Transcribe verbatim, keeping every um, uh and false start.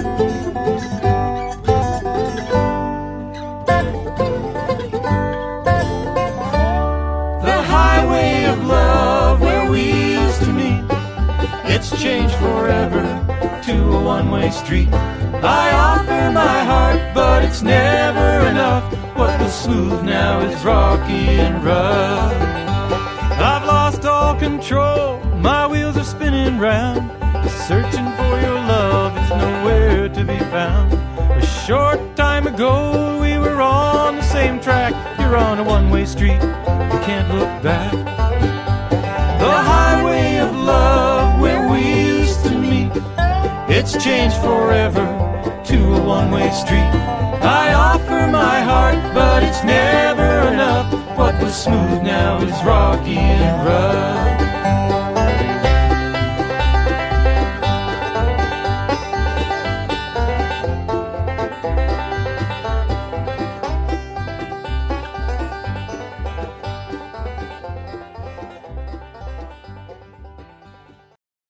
The highway of love where we used to meet, it's changed forever to a one-way street. I offer my heart, but it's never enough. What was smooth now is rocky and rough. I've lost all control, my wheels are spinning round, searching for your love, it's nowhere to be found. A short time ago we were on the same track. You're on a one-way street, you can't look back. The highway of love where we used to meet, it's changed forever to a one-way street. I offer my heart, but it's never enough. What was smooth now is rocky and rough.